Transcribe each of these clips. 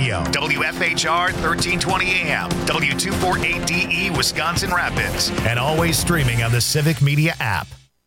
Radio, WFHR 1320 AM, W248DE Wisconsin Rapids, and always streaming on the Civic Media app.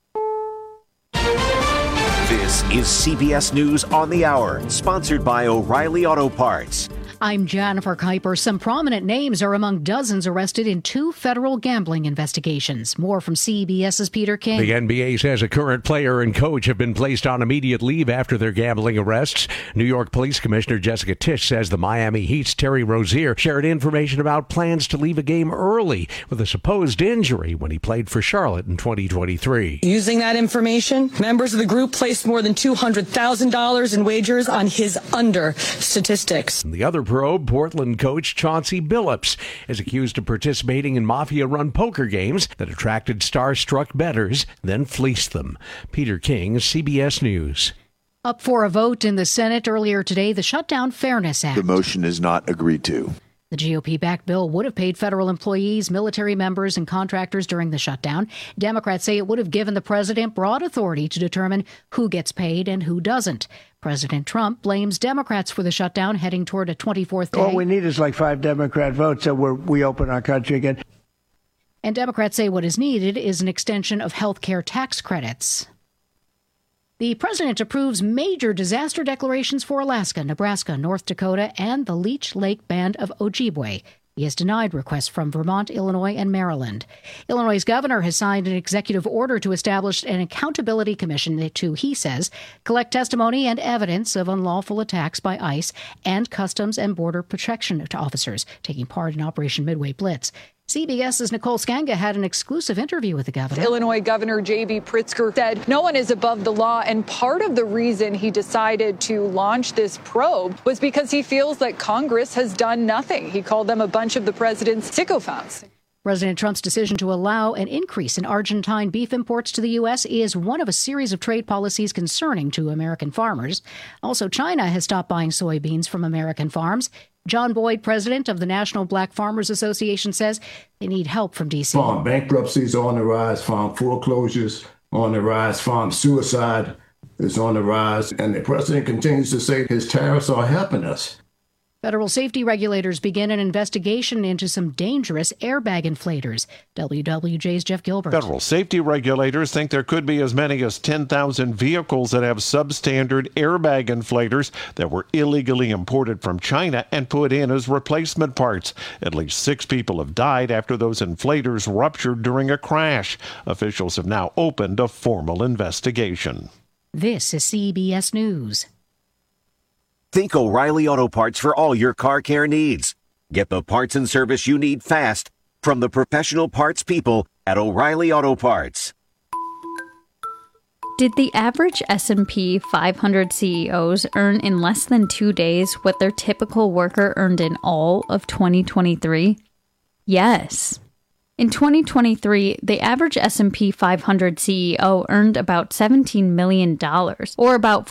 This is CBS News on the Hour, sponsored by O'Reilly Auto Parts. I'm Jennifer Kuiper. Some prominent names are among dozens arrested in 2 federal gambling investigations. More from CBS's Peter King. The NBA says a current player and coach have been placed on immediate leave after their gambling arrests. New York Police Commissioner Jessica Tisch says the Miami Heat's Terry Rozier shared information about plans to leave a game early with a supposed injury when he played for Charlotte in 2023. Using that information, members of the group placed more than $200,000 in wagers on his under statistics. The other probe, Portland coach Chauncey Billups is accused of participating in mafia-run poker games that attracted star-struck bettors, then fleeced them. Peter King, CBS News. Up for a vote in the Senate earlier today, the Shutdown Fairness Act. The motion is not agreed to. The GOP-backed bill would have paid federal employees, military members, and contractors during the shutdown. Democrats say it would have given the president broad authority to determine who gets paid and who doesn't. President Trump blames Democrats for the shutdown, heading toward a 24th day. All we need is like 5 Democrat votes so we open our country again. And Democrats say what is needed is an extension of health care tax credits. The president approves major disaster declarations for Alaska, Nebraska, North Dakota, and the Leech Lake Band of Ojibwe. He has denied requests from Vermont, Illinois, and Maryland. Illinois' governor has signed an executive order to establish an accountability commission to, he says, collect testimony and evidence of unlawful attacks by ICE and Customs and Border Protection officers taking part in Operation Midway Blitz. CBS's Nicole Skanga had an exclusive interview with the governor. Illinois Governor J.B. Pritzker said no one is above the law, and part of the reason he decided to launch this probe was because he feels that Congress has done nothing. He called them a bunch of the president's sycophants. President Trump's decision to allow an increase in Argentine beef imports to the U.S. is one of a series of trade policies concerning to American farmers. Also, China has stopped buying soybeans from American farms. John Boyd, president of the National Black Farmers Association, says they need help from D.C. Farm bankruptcies are on the rise, farm foreclosures on the rise, farm suicide is on the rise, and the president continues to say his tariffs are helping us. Federal safety regulators begin an investigation into some dangerous airbag inflators. WWJ's Jeff Gilbert. Federal safety regulators think there could be as many as 10,000 vehicles that have substandard airbag inflators that were illegally imported from China and put in as replacement parts. At least 6 people have died after those inflators ruptured during a crash. Officials have now opened a formal investigation. This is CBS News. Think O'Reilly Auto Parts for all your car care needs. Get the parts and service you need fast from the professional parts people at O'Reilly Auto Parts. Did the average S&P 500 CEOs earn in less than 2 days what their typical worker earned in all of 2023? Yes. In 2023, the average S&P 500 CEO earned about $17 million, or about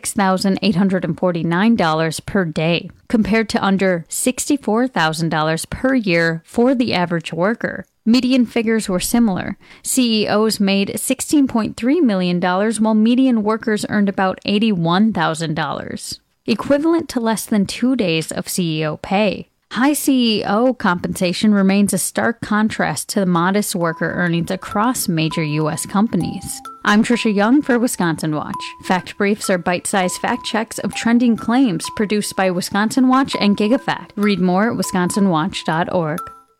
$46,849 per day, compared to under $64,000 per year for the average worker. Median figures were similar. CEOs made $16.3 million, while median workers earned about $81,000, equivalent to less than 2 days of CEO pay. High CEO compensation remains a stark contrast to the modest worker earnings across major U.S. companies. I'm Trisha Young for Wisconsin Watch. Fact Briefs are bite-sized fact checks of trending claims produced by Wisconsin Watch and GigaFact. Read more at wisconsinwatch.org.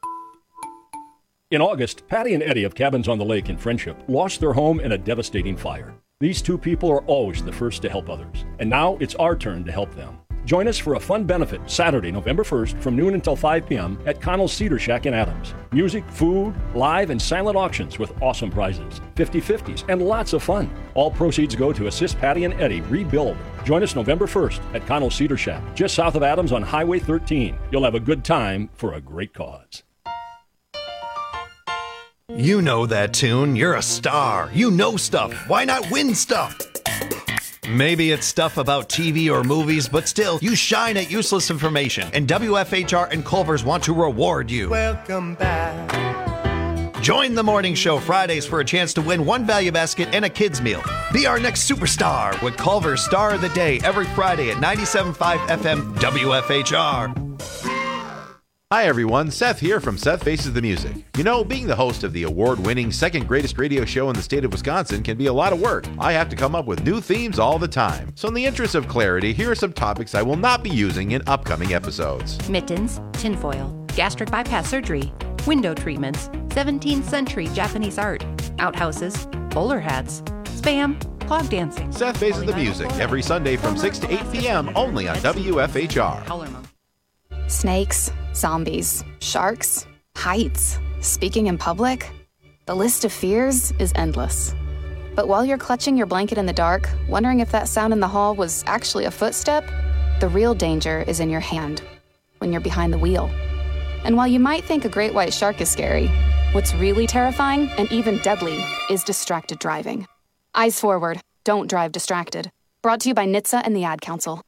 In August, Patty and Eddie of Cabins on the Lake in Friendship lost their home in a devastating fire. These 2 people are always the first to help others, and now it's our turn to help them. Join us for a fun benefit Saturday, November 1st from noon until 5 p.m. at Connell's Cedar Shack in Adams. Music, food, live and silent auctions with awesome prizes, 50/50s, and lots of fun. All proceeds go to assist Patty and Eddie rebuild. Join us November 1st at Connell's Cedar Shack, just south of Adams on Highway 13. You'll have a good time for a great cause. You know that tune. You're a star. You know stuff. Why not win stuff? Maybe it's stuff about TV or movies, but still, you shine at useless information, and WFHR and Culver's want to reward you. Welcome back. Join the morning show Fridays for a chance to win one value basket and a kids meal. Be our next superstar with Culver's Star of the Day every Friday at 97.5 FM WFHR. Hi everyone, Seth here from Seth Faces the Music. You know, being the host of the award-winning second greatest radio show in the state of Wisconsin can be a lot of work. I have to come up with new themes all the time. So in the interest of clarity, here are some topics I will not be using in upcoming episodes. Mittens, tinfoil, gastric bypass surgery, window treatments, 17th century Japanese art, outhouses, bowler hats, spam, clog dancing. Seth Faces the Music every Sunday from 6 to 8 p.m. only on WFHR. Snakes, zombies, sharks, heights, speaking in public. The list of fears is endless. But while you're clutching your blanket in the dark, wondering if that sound in the hall was actually a footstep, the real danger is in your hand, when you're behind the wheel. And while you might think a great white shark is scary, what's really terrifying and even deadly is distracted driving. Eyes forward, don't drive distracted. Brought to you by NHTSA and the Ad Council.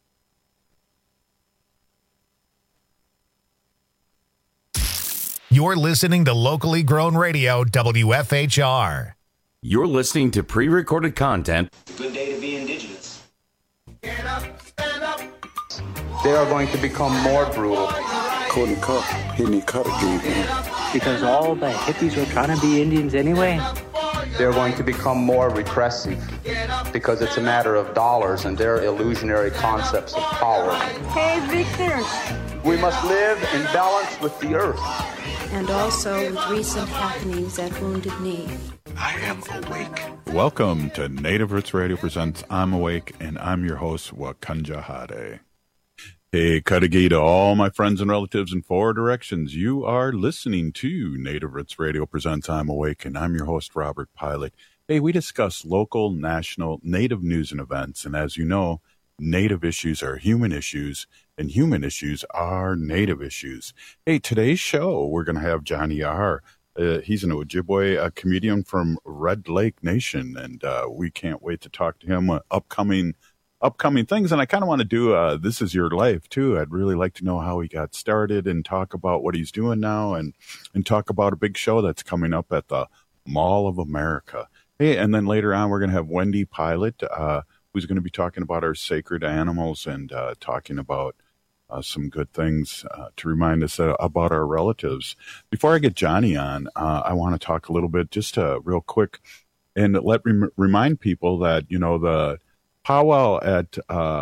You're listening to locally grown radio, WFHR. You're listening to pre-recorded content. Good day to be indigenous. Get up, stand up. They are going to become more brutal. Couldn't cut. He didn't cut again. Because all the hippies were trying to be Indians anyway. They're going to become more repressive because it's a matter of dollars and their illusionary concepts of power. Hey, Victor. We must live in balance with the earth. And also with recent happenings at Wounded Knee. I am awake. Welcome to Native Roots Radio presents I'm Awake, and I'm your host, Wakanja Hade. Hey, Kadagi to all my friends and relatives in four directions. You are listening to Native Roots Radio presents I'm Awake, and I'm your host, Robert Pilot. Hey, we discuss local, national, Native news and events, and as you know, Native issues are human issues, and human issues are Native issues. Hey, today's show, we're going to have Johnny R. He's an Ojibwe, a comedian from Red Lake Nation, and we can't wait to talk to him upcoming things. And I kind of want to do This Is Your Life, too. I'd really like to know how he got started and talk about what he's doing now and talk about a big show that's coming up at the Mall of America. Hey, and then later on, we're going to have Wendy Pilot, who's going to be talking about our sacred animals and talking about some good things to remind us about our relatives. Before I get Johnny on, I want to talk a little bit, just real quick, and remind people that, you know, the powwow at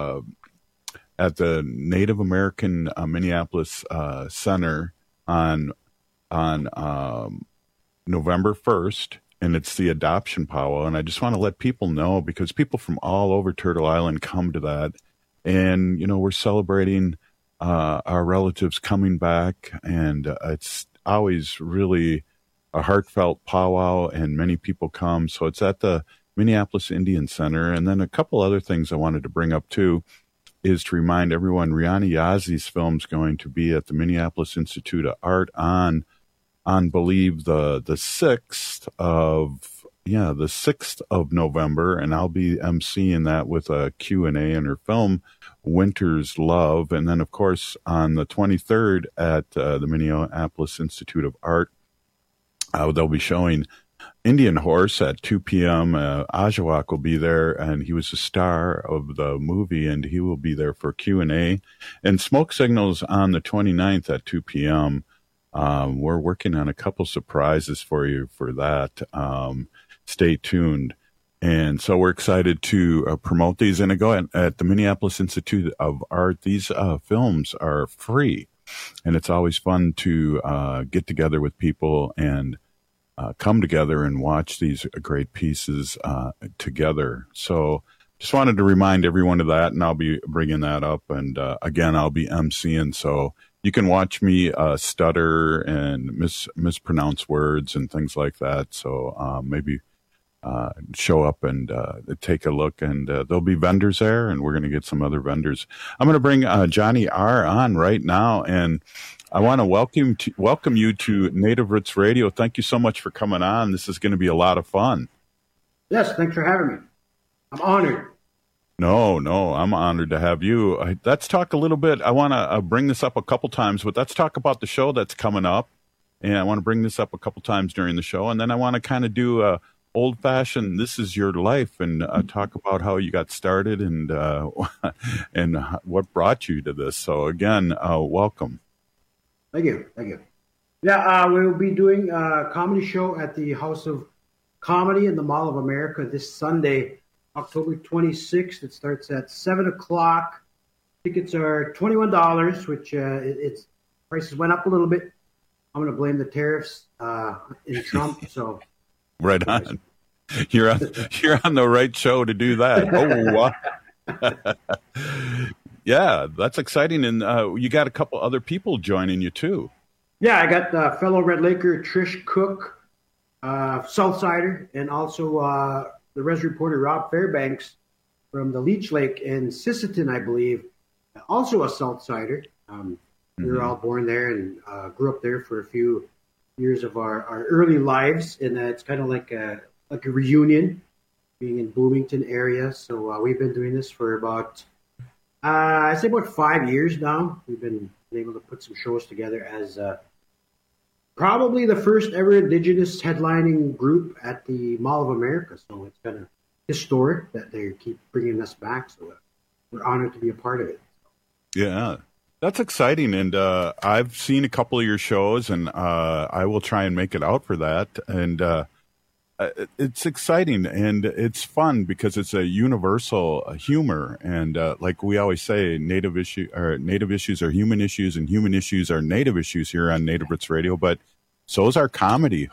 the Native American Minneapolis Center on November 1st, and it's the adoption powwow. And I just want to let people know, because people from all over Turtle Island come to that, and, you know, we're celebrating our relatives coming back, and it's always really a heartfelt powwow, and many people come. So it's at the Minneapolis Indian Center. And then a couple other things I wanted to bring up too is to remind everyone, Rihanna Yazzi's film's going to be at the Minneapolis Institute of Art on believe the 6th of November, and I'll be emceeing that with a Q&A in her film Winter's Love. And then of course on the 23rd at the Minneapolis Institute of Art, they'll be showing Indian Horse at 2 p.m. Ajawak will be there, and he was the star of the movie, and he will be there for Q&A. And Smoke Signals on the 29th at 2 p.m. We're working on a couple surprises for you for that. Stay tuned. And so we're excited to promote these. And again, at the Minneapolis Institute of Art, these films are free. And it's always fun to get together with people and come together and watch these great pieces together. So just wanted to remind everyone of that, and I'll be bringing that up. And again, I'll be emceeing, so you can watch me stutter and mispronounce words and things like that. So maybe show up and take a look, and there'll be vendors there, and we're going to get some other vendors. I'm going to bring Johnny R. on right now, and I want to welcome you to Native Roots Radio. Thank you so much for coming on. This is going to be a lot of fun. Yes, thanks for having me. I'm honored. No, I'm honored to have you. Let's talk a little bit. I want to bring this up a couple times, but let's talk about the show that's coming up. And I want to bring this up a couple times during the show. And then I want to kind of do a old-fashioned "This Is Your Life" and talk about how you got started and what brought you to this. So again, welcome. Thank you. Yeah, we'll be doing a comedy show at the House of Comedy in the Mall of America this Sunday, October 26th. It starts at 7 o'clock. Tickets are $21, which its prices went up a little bit. I'm going to blame the tariffs in Trump. So right on. You're on the right show to do that. Oh, wow. Yeah, that's exciting. And you got a couple other people joining you, too. Yeah, I got fellow Red Laker Trish Cook, Southsider, and also the res reporter Rob Fairbanks from the Leech Lake in Sisseton, I believe, also a Southsider. We were all born there and grew up there for a few years of our early lives, and it's kind of like a reunion, being in Bloomington area. So we've been doing this for about, I'd say about 5 years now. We've been able to put some shows together as probably the first ever Indigenous headlining group at the Mall of America. So it's kind of historic that they keep bringing us back. So we're honored to be a part of it. Yeah, that's exciting. And I've seen a couple of your shows, and I will try and make it out for that. And it's exciting and it's fun because it's a universal humor. And like we always say, native issues are human issues, and human issues are native issues here on Native Roots Radio. But so is our comedy.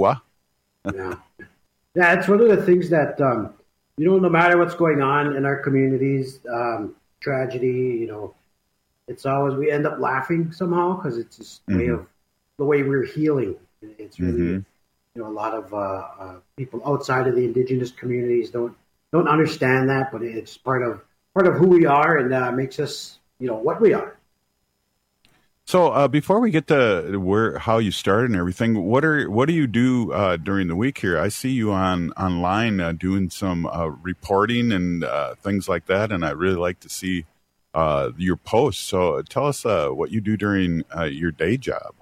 Yeah, it's one of the things that no matter what's going on in our communities, tragedy, it's always we end up laughing somehow because it's just the way we're healing. It's really. A lot of people outside of the Indigenous communities don't understand that, but it's part of who we are and makes us, what we are. So before we get to how you started and everything, what do you do during the week here? I see you online doing some reporting and things like that, and I really like to see your posts. So tell us what you do during your day job.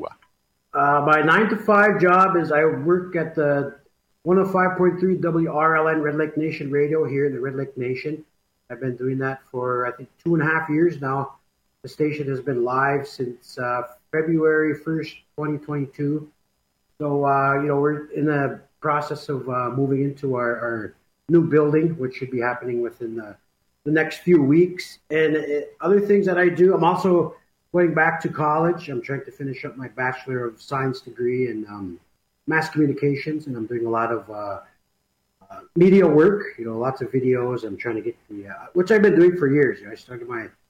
My 9-to-5 job is I work at the 105.3 WRLN Red Lake Nation Radio here in the Red Lake Nation. I've been doing that for, I think, 2.5 years now. The station has been live since February 1st, 2022. So, we're in the process of moving into our new building, which should be happening within the next few weeks. And other things that I do, I'm also going back to college. I'm trying to finish up my Bachelor of Science degree in mass communications, and I'm doing a lot of media work, lots of videos. I'm trying to get which I've been doing for years. I started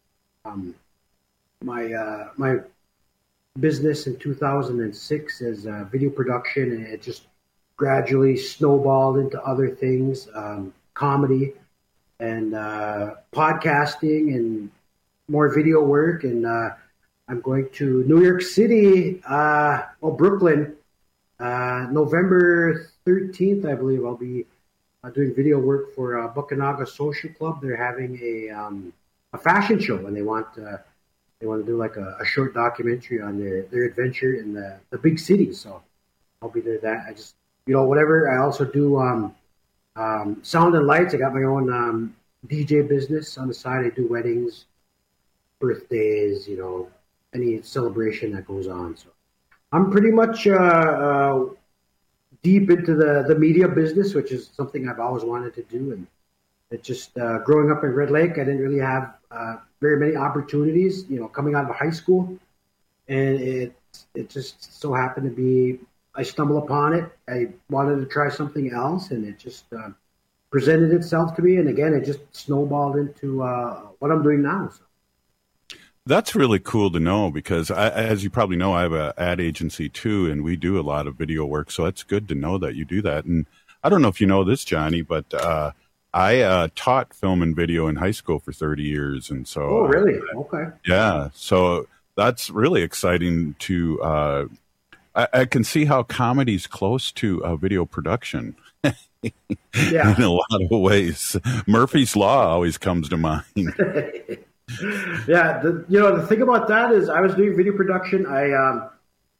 my business in 2006 as video production, and it just gradually snowballed into other things, comedy and podcasting and more video work. And I'm going to New York City, Brooklyn, November 13th, I believe. I'll be doing video work for Buckanaga Social Club. They're having a fashion show, and they want to do like a short documentary on their adventure in the big city. So I'll be there. That I just whatever. I also do sound and lights. I got my own DJ business on the side. I do weddings, birthdays, any celebration that goes on. So I'm pretty much deep into the media business, which is something I've always wanted to do. And it just growing up in Red Lake, I didn't really have very many opportunities, coming out of high school. And it just so happened to be, I stumbled upon it. I wanted to try something else, and it just presented itself to me. And again, it just snowballed into what I'm doing now. So. That's really cool to know because, as you probably know, I have an ad agency too, and we do a lot of video work. So it's good to know that you do that. And I don't know if you know this, Johnny, but I taught film and video in high school for 30 years. And so, oh, really? Okay. Yeah. So that's really exciting to, I can see how comedy's close to video production. Yeah. In a lot of ways. Murphy's Law always comes to mind. Yeah, the thing about that is I was doing video production. I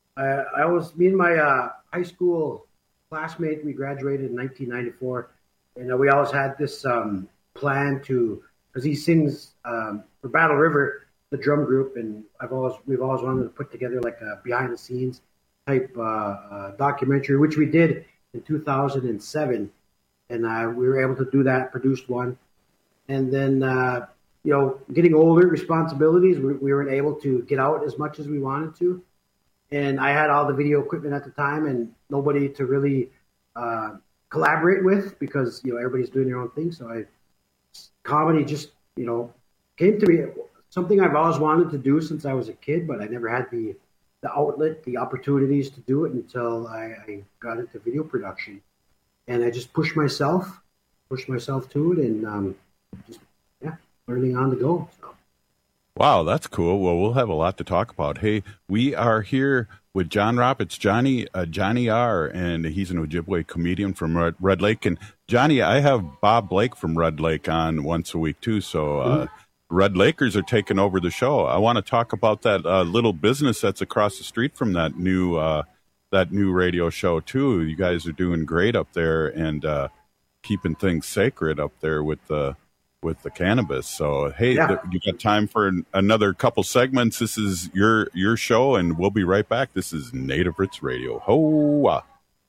Me and my high school classmate, we graduated in 1994, and we always had this plan to, because he sings for Battle River, the drum group, and we've always wanted to put together like a behind the scenes type documentary, which we did in 2007, and we were able to do that, produced one, and then getting older, responsibilities, we weren't able to get out as much as we wanted to, and I had all the video equipment at the time and nobody to really collaborate with because everybody's doing their own thing. So comedy just came to me, something I've always wanted to do since I was a kid, but I never had the outlet, the opportunities to do it until I got into video production, and I just pushed myself to it, and learning on the go. So. Wow, that's cool. Well, we'll have a lot to talk about. Hey, we are here with John Roberts, Johnny R, and he's an Ojibwe comedian from Red Lake. And Johnny, I have Bob Blake from Red Lake on once a week too. So Red Lakers are taking over the show. I want to talk about that little business that's across the street from that new radio show too. You guys are doing great up there and keeping things sacred up there with the cannabis. So, hey, you got time for another couple segments. This is your show, and we'll be right back. This is Native Roots Radio. Hoa!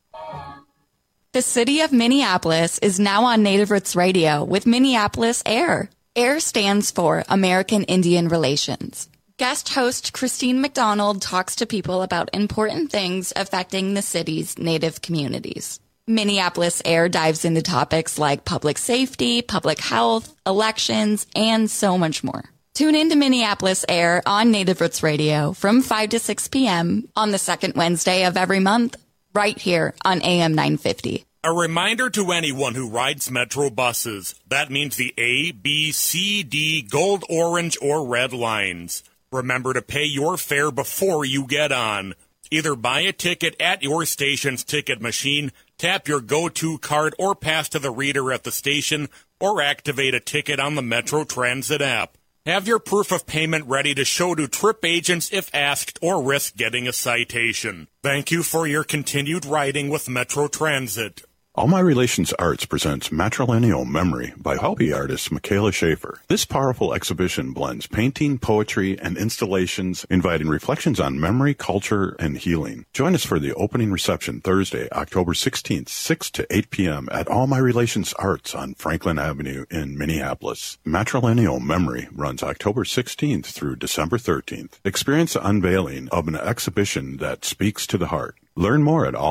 The city of Minneapolis is now on Native Roots Radio with Minneapolis AIR. AIR stands for American Indian Relations. Guest host Christine McDonald talks to people about important things affecting the city's Native communities. Minneapolis AIR dives into topics like public safety, public health, elections, and so much more. Tune in to Minneapolis AIR on Native Roots Radio from 5 to 6 p.m. on the second Wednesday of every month, right here on AM 950. A reminder to anyone who rides Metro buses. That means the A, B, C, D, gold, orange, or red lines. Remember to pay your fare before you get on. Either buy a ticket at your station's ticket machine, tap your go-to card, or pass to the reader at the station, or activate a ticket on the Metro Transit app. Have your proof of payment ready to show to trip agents if asked, or risk getting a citation. Thank you for your continued riding with Metro Transit. All My Relations Arts presents Matrilineal Memory by hobby artist Michaela Schaefer. This powerful exhibition blends painting, poetry, and installations, inviting reflections on memory, culture, and healing. Join us for the opening reception Thursday, October 16th, 6 to 8 p.m. at All My Relations Arts on Franklin Avenue in Minneapolis. Matrilineal Memory runs October 16th through December 13th. Experience the unveiling of an exhibition that speaks to the heart. Learn more at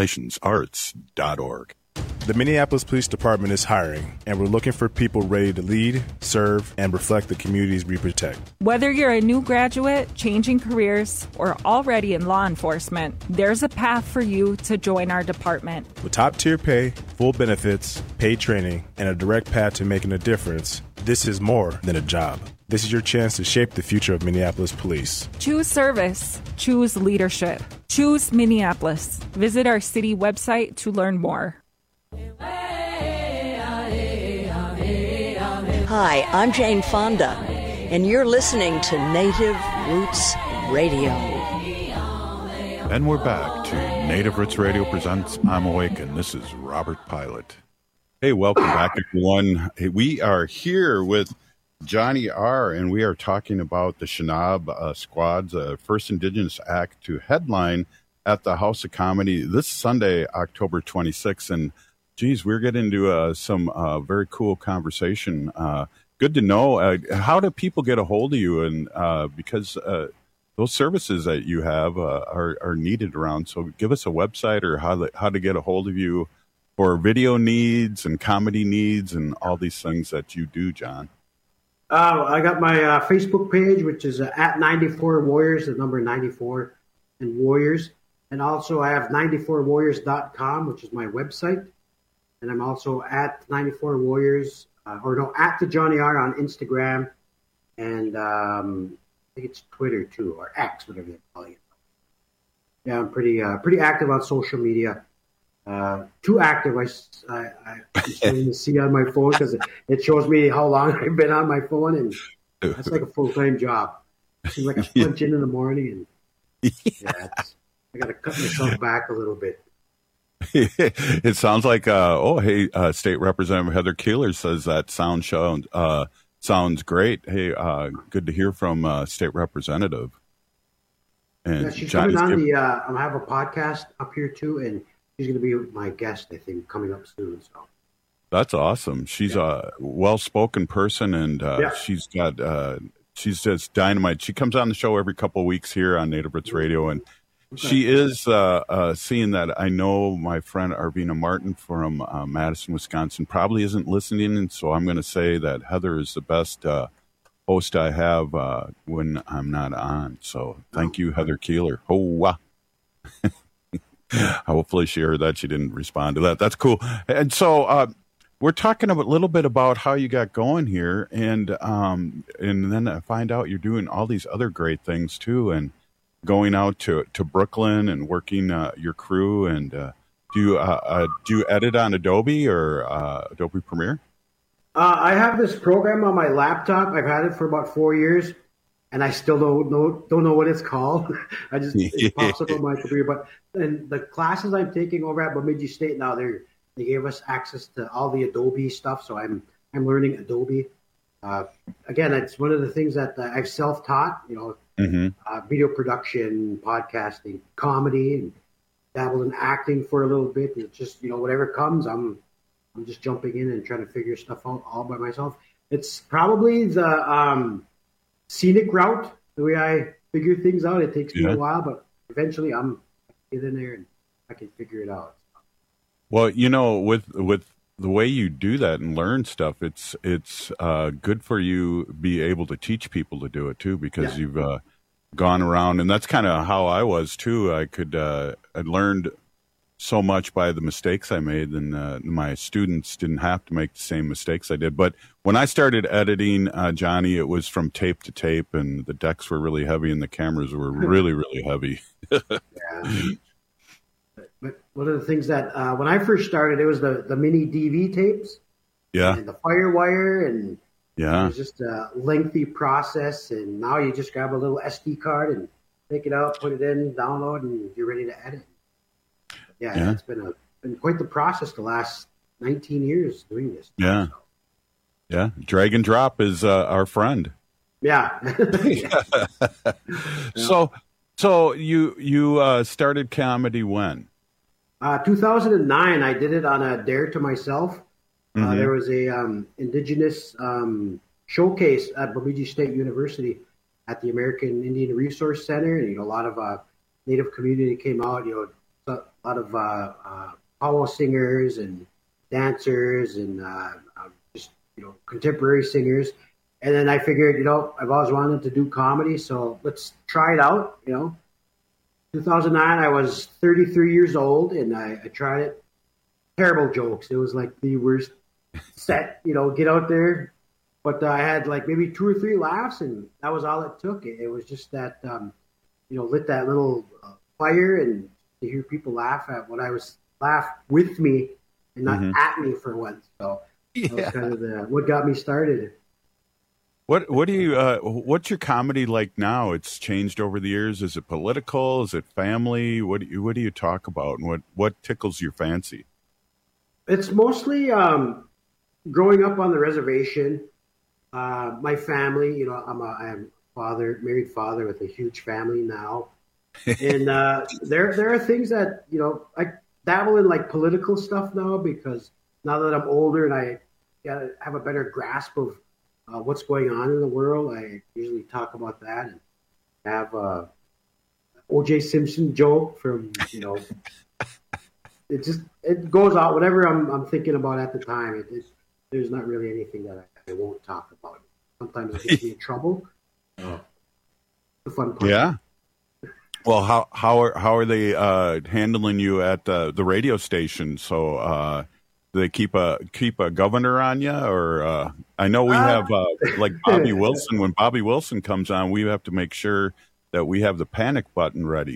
allmyrelationsarts.org. The Minneapolis Police Department is hiring, and we're looking for people ready to lead, serve, and reflect the communities we protect. Whether you're a new graduate, changing careers, or already in law enforcement, there's a path for you to join our department. With top-tier pay, full benefits, paid training, and a direct path to making a difference, this is more than a job. This is your chance to shape the future of Minneapolis Police. Choose service. Choose leadership. Choose Minneapolis. Visit our city website to learn more. Hi, I'm Jane Fonda, and you're listening to Native Roots Radio. And we're back to Native Roots Radio presents I'm Awake, and this is Robert Pilot. Hey, welcome back, everyone. Hey, we are here with Johnny R., and we are talking about the Shinab Squad's First Indigenous Act to headline at the House of Comedy this Sunday, October 26th. And geez, we're getting into some very cool conversation. Good to know. How do people get a hold of you? And because those services that you have are needed around. So give us a website or how to get a hold of you for video needs and comedy needs and all these things that you do, John. I got my Facebook page, which is at 94 Warriors, the number 94 and Warriors. And also I have 94warriors.com, which is my website. And I'm also at 94 Warriors, at the Johnny R on Instagram. And I think it's Twitter too, or X, whatever they call it. Yeah, I'm pretty active on social media. Too active, I see on my phone because it shows me how long I've been on my phone, and that's like a full-time job. It seems like I punch in the morning, and I got to cut myself back a little bit. It sounds like, State Representative Heather Keeler says that sounds great. Hey, good to hear from State Representative. And yeah, she's coming on I have a podcast up here too, and she's going to be my guest, I think, coming up soon. So that's awesome. She's a well-spoken person, and she's just dynamite. She comes on the show every couple of weeks here on Native Roots Radio, and she is seeing that. I know my friend Arvina Martin from Madison, Wisconsin, probably isn't listening, and so I'm going to say that Heather is the best host I have when I'm not on. So thank you, Heather Keeler. Hopefully she heard that. She didn't respond to that. That's cool. And so we're talking a little bit about how you got going here, and then I find out you're doing all these other great things too, and going out to Brooklyn and working your crew. And do you edit on Adobe or Adobe Premiere? I have this program on my laptop. I've had it for about 4 years, and I still don't know what it's called. It pops up on my computer. But and the classes I'm taking over at Bemidji State now, they gave us access to all the Adobe stuff, so I'm learning Adobe. Again, it's one of the things that I've self-taught. Video production, podcasting, comedy, and dabbled in acting for a little bit. It's just whatever comes, I'm just jumping in and trying to figure stuff out all by myself. It's probably the scenic route, the way I figure things out. It takes me a while, but eventually I'm get in there and I can figure it out. Well, with the way you do that and learn stuff, it's good for you be able to teach people to do it too, because you've gone around, and that's kind of how I was too. I learned so much by the mistakes I made, and my students didn't have to make the same mistakes I did. But when I started editing, Johnny, it was from tape to tape, and the decks were really heavy and the cameras were really, really heavy. But one of the things that when I first started, it was the mini DV tapes, and the Firewire, and it was just a lengthy process. And now you just grab a little SD card and take it out, put it in, download, and you're ready to edit. It's been quite the process the last 19 years doing this. Drag and drop is our friend. So you started comedy when? 2009. I did it on a Dare to Myself. There was a Indigenous showcase at Bemidji State University at the American Indian Resource Center, and a lot of Native community came out. A lot of powwow singers and dancers and just contemporary singers. And then I figured, I've always wanted to do comedy, so let's try it out. 2009, I was 33 years old, and I tried it. Terrible jokes. It was like the worst set. Get out there. But I had like maybe 2 or 3 laughs, and that was all it took. It was just that lit that little fire, and to hear people laugh with me and not at me for once. So that was kind of what got me started. What do you what's your comedy like now? It's changed over the years. Is it political? Is it family? What do you talk about, and what tickles your fancy? It's mostly growing up on the reservation. My family, I'm a married father with a huge family now. And there are things that, I dabble in like political stuff now, because now that I'm older and I have a better grasp of what's going on in the world, I usually talk about that and have a O.J. Simpson joke from, it goes out, whatever I'm thinking about at the time. There's not really anything that I won't talk about. Sometimes it gets me in trouble. The fun part. Yeah. Well, how are they handling you at the radio station? So do they keep a governor on you, or I know we have like Bobby Wilson. When Bobby Wilson comes on, we have to make sure that we have the panic button ready.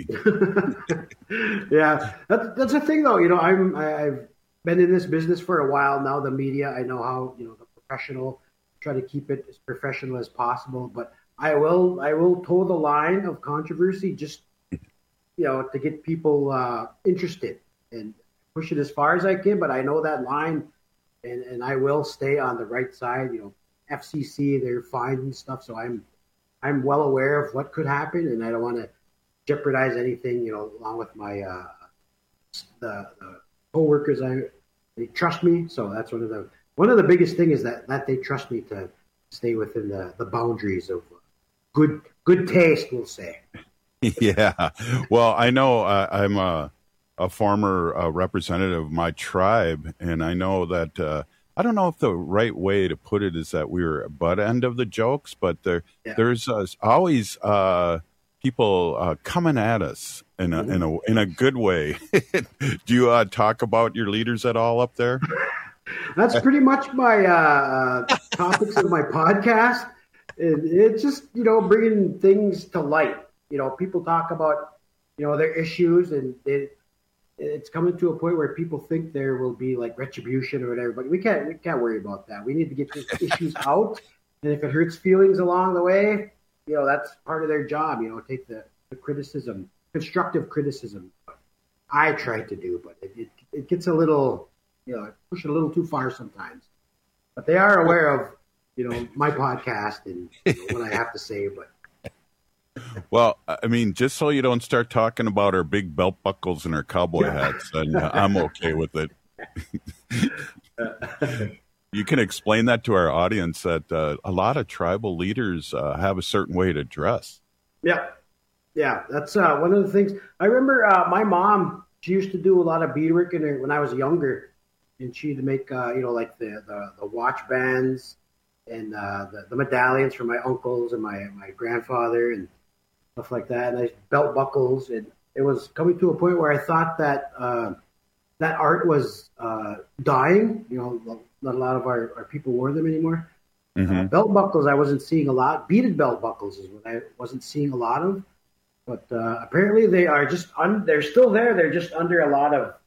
Yeah, that's the thing though. I've been in this business for a while now. The media, I know how the professional. Try to keep it as professional as possible, but I will toe the line of controversy just to get people interested and push it as far as I can. But I know that line, and I will stay on the right side. FCC, they're finding stuff, so I'm well aware of what could happen, and I don't want to jeopardize anything. Along with my the co-workers, they trust me, so that's one of the biggest things is that they trust me to stay within the boundaries of good taste, we'll say. Yeah. Well, I know I'm a former representative of my tribe, and I know that I don't know if the right way to put it is that we were a butt end of the jokes, but there's always people coming at us in a good way. Do you talk about your leaders at all up there? That's pretty much my topics of my podcast. It's just bringing things to light. People talk about their issues, and it's coming to a point where people think there will be like retribution or whatever, but we can't worry about that. We need to get these issues out, and if it hurts feelings along the way, that's part of their job. Take the criticism, constructive criticism. I try to do, but it gets a little, push it a little too far sometimes. But they are aware of my podcast and what I have to say, but. Well, I mean, just so you don't start talking about our big belt buckles and our cowboy hats, then I'm okay with it. You can explain that to our audience that a lot of tribal leaders have a certain way to dress. Yeah, that's one of the things. I remember my mom, she used to do a lot of beadwork when I was younger, and she'd make, like the watch bands and the medallions for my uncles and my grandfather and stuff like that, and belt buckles. And it was coming to a point where I thought that that art was dying. Not a lot of our people wore them anymore. Mm-hmm. Belt buckles I wasn't seeing a lot. Beaded belt buckles is what I wasn't seeing a lot of. But apparently they are just they're still there. They're just under a lot of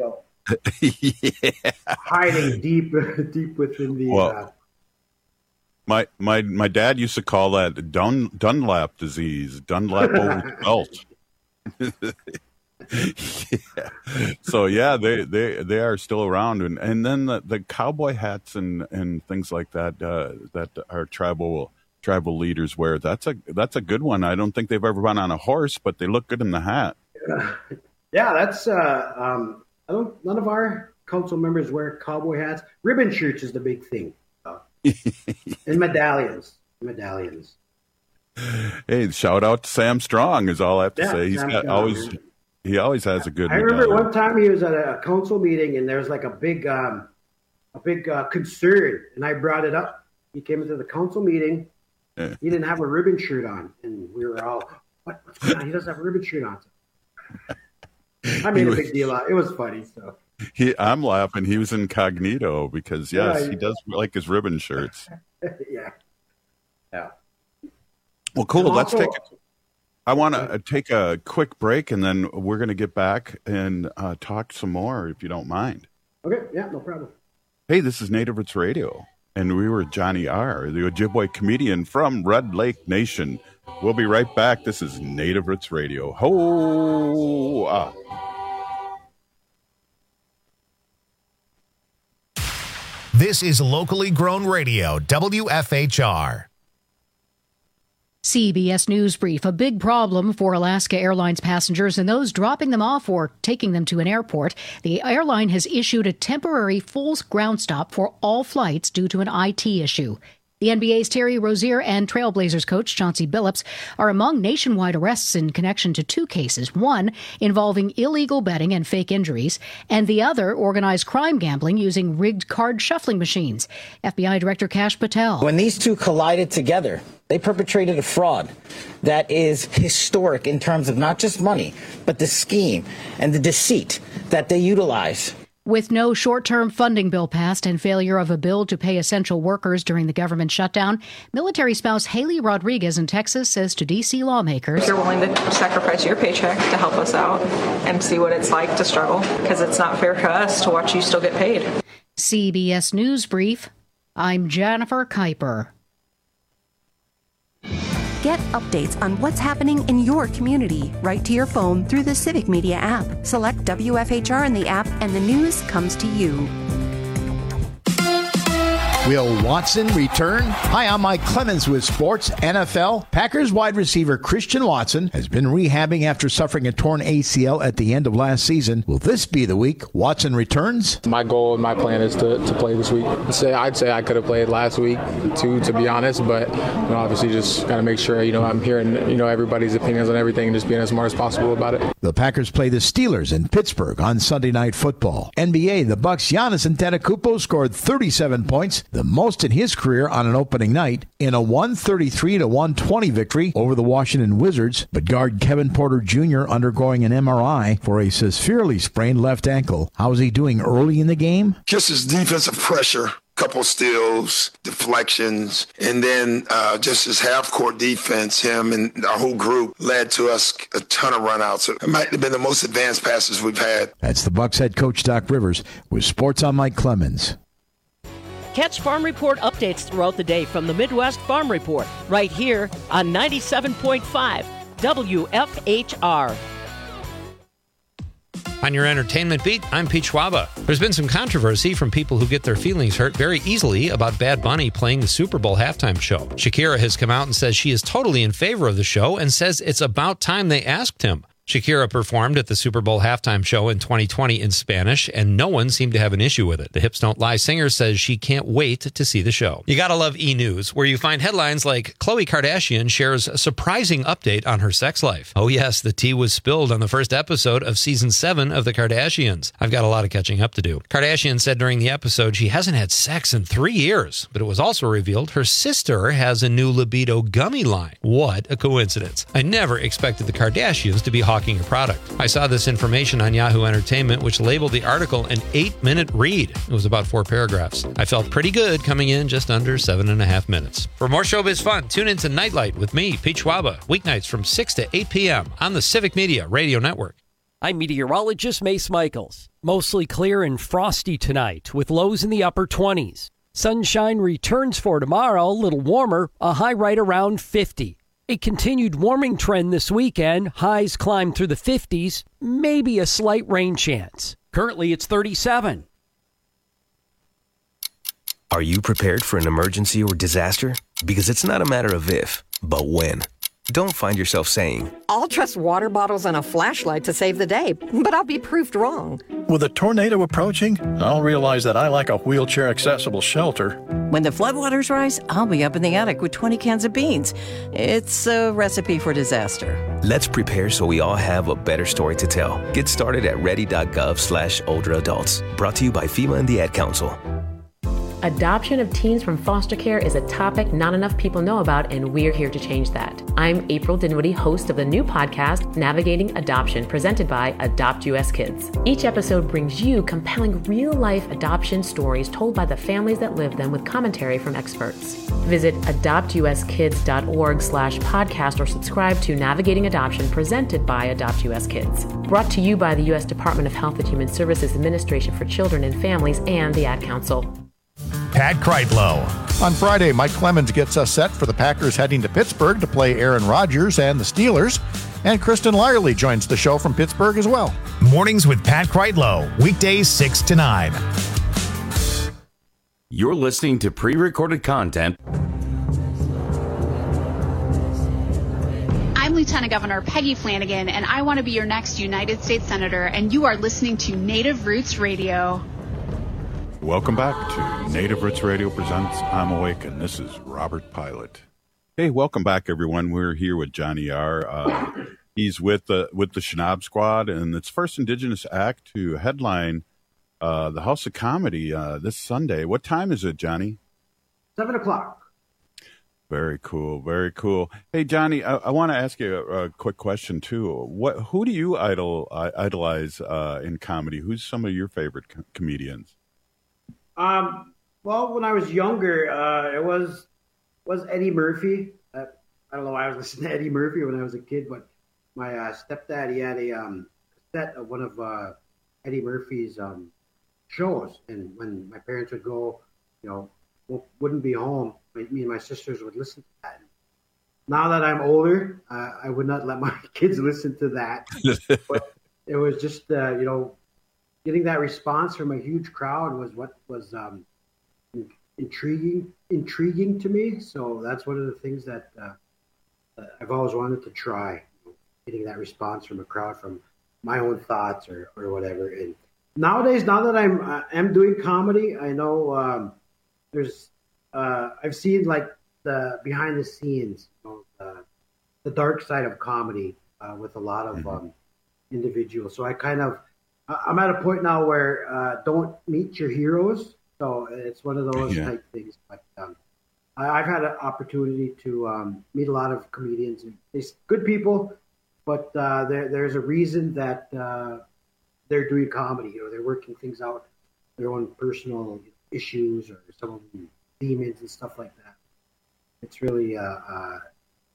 hiding deep within the. Well, My dad used to call that Dunlap disease, Dunlap over belt. So they are still around, and then the cowboy hats and things like that that our tribal leaders wear. That's a good one. I don't think they've ever been on a horse, but they look good in the hat. Yeah, that's none of our council members wear cowboy hats. Ribbon shirts is the big thing. And medallions. Hey, shout out to Sam Strong is all I have to say. He always has a good. I remember one time he was at a council meeting and there was like a big concern, and I brought it up. He came into the council meeting. Yeah. He didn't have a ribbon shirt on, and we were all, "What's going on? He doesn't have a ribbon shirt on." I made a big deal out. It was funny. So. I'm laughing. He was incognito because he does like his ribbon shirts. Yeah. Well, cool. I want to take a quick break, and then we're going to get back and talk some more, if you don't mind. Okay. Yeah, no problem. Hey, this is Native Roots Radio, and we were Johnny R., the Ojibwe comedian from Red Lake Nation. We'll be right back. This is Native Roots Radio. Ho! This is locally grown radio, WFHR. CBS News Brief. A big problem for Alaska Airlines passengers and those dropping them off or taking them to an airport. The airline has issued a temporary full ground stop for all flights due to an IT issue. The NBA's Terry Rozier and Trailblazers coach Chauncey Billups are among nationwide arrests in connection to two cases, one involving illegal betting and fake injuries, and the other organized crime gambling using rigged card shuffling machines. FBI Director Kash Patel. When these two collided together, they perpetrated a fraud that is historic in terms of not just money, but the scheme and the deceit that they utilize. With no short-term funding bill passed and failure of a bill to pay essential workers during the government shutdown, military spouse Haley Rodriguez in Texas says to D.C. lawmakers, "You're willing to sacrifice your paycheck to help us out and see what it's like to struggle, because it's not fair to us to watch you still get paid." CBS News Brief, I'm Jennifer Kuiper. Get updates on what's happening in your community right to your phone through the Civic Media app. Select WFHR in the app and the news comes to you. Will Watson return? Hi, I'm Mike Clemens with Sports NFL. Packers wide receiver Christian Watson has been rehabbing after suffering a torn ACL at the end of last season. Will this be the week Watson returns? My goal and my plan is to play this week. I'd say I could have played last week too, to be honest, but obviously just got to make sure I'm hearing everybody's opinions on everything and just being as smart as possible about it. The Packers play the Steelers in Pittsburgh on Sunday Night Football. NBA, the Bucks' Giannis Antetokounmpo scored 37 points, the most in his career on an opening night, in a 133-120 victory over the Washington Wizards, but guard Kevin Porter Jr. undergoing an MRI for a severely sprained left ankle. How's he doing early in the game? Just his defensive pressure. Couple steals, deflections, and then just his half-court defense, him and our whole group led to us a ton of run-outs. It might have been the most advanced passes we've had. That's the Bucks head coach Doc Rivers with Sports on Mike Clemens. Catch Farm Report updates throughout the day from the Midwest Farm Report right here on 97.5 WFHR. On your entertainment beat, I'm Pete Schwaba. There's been some controversy from people who get their feelings hurt very easily about Bad Bunny playing the Super Bowl halftime show. Shakira has come out and says she is totally in favor of the show and says it's about time they asked him. Shakira performed at the Super Bowl halftime show in 2020 in Spanish, and no one seemed to have an issue with it. The Hips Don't Lie singer says she can't wait to see the show. You gotta love E! News, where you find headlines like Khloe Kardashian shares a surprising update on her sex life. Oh yes, the tea was spilled on the first episode of season 7 of The Kardashians. I've got a lot of catching up to do. Kardashian said during the episode she hasn't had sex in 3 years, but it was also revealed her sister has a new libido gummy line. What a coincidence. I never expected the Kardashians to be hawking a product. I saw this information on Yahoo Entertainment, which labeled the article an 8-minute read. It was about 4 paragraphs. I felt pretty good coming in just under 7.5 minutes. For more showbiz fun, tune into Nightlight with me, Pete Schwaba, weeknights from 6 to 8 p.m. on the Civic Media Radio Network. I'm meteorologist Mace Michaels. Mostly clear and frosty tonight with lows in the upper 20s. Sunshine returns for tomorrow, a little warmer, a high right around 50. A continued warming trend this weekend, highs climb through the 50s, maybe a slight rain chance. Currently it's 37. Are you prepared for an emergency or disaster? Because it's not a matter of if, but when. Don't find yourself saying, I'll trust water bottles and a flashlight to save the day, but I'll be proved wrong. With a tornado approaching, I'll realize that I lack a wheelchair-accessible shelter. When the floodwaters rise, I'll be up in the attic with 20 cans of beans. It's a recipe for disaster. Let's prepare so we all have a better story to tell. Get started at ready.gov/older adults. Brought to you by FEMA and the Ad Council. Adoption of teens from foster care is a topic not enough people know about, and we're here to change that. I'm April Dinwiddie, host of the new podcast, Navigating Adoption, presented by Adopt US Kids. Each episode brings you compelling real-life adoption stories told by the families that live them with commentary from experts. Visit adoptuskids.org/podcast or subscribe to Navigating Adoption, presented by Adopt US Kids. Brought to you by the U.S. Department of Health and Human Services Administration for Children and Families and the Ad Council. Pat Kreitlow. On Friday, Mike Clemens gets us set for the Packers heading to Pittsburgh to play Aaron Rodgers and the Steelers. And Kristen Lyerly joins the show from Pittsburgh as well. Mornings with Pat Kreitlow, weekdays 6 to 9. You're listening to pre-recorded content. I'm Lieutenant Governor Peggy Flanagan, and I want to be your next United States Senator, and you are listening to Native Roots Radio. Welcome back to Native Roots Radio presents I'm Awake, and this is Robert Pilot. Hey, welcome back, everyone. We're here with Johnny R. He's with the Shanob Squad, and it's first Indigenous act to headline the House of Comedy this Sunday. What time is it, Johnny? 7 o'clock. Very cool, very cool. Hey, Johnny, I want to ask you a quick question, too. Who do you idolize in comedy? Who's some of your favorite comedians? Well, when I was younger, it was Eddie Murphy. I don't know why I was listening to Eddie Murphy when I was a kid, but my stepdad, he had a set of one of Eddie Murphy's shows, and when my parents would go, wouldn't be home, me and my sisters would listen to that. now that I'm older, I would not let my kids listen to that. But it was just, getting that response from a huge crowd was what was intriguing to me. So that's one of the things that I've always wanted to try, getting that response from a crowd from my own thoughts or whatever. And nowadays, now that I'm doing comedy, I know there's I've seen like the behind the scenes, the dark side of comedy with a lot of individuals. So I'm at a point now where don't meet your heroes. So it's one of those type things. But I've had an opportunity to meet a lot of comedians. They're good people, but there's a reason that they're doing comedy. They're working things out, their own personal issues or some of them demons and stuff like that. It's really a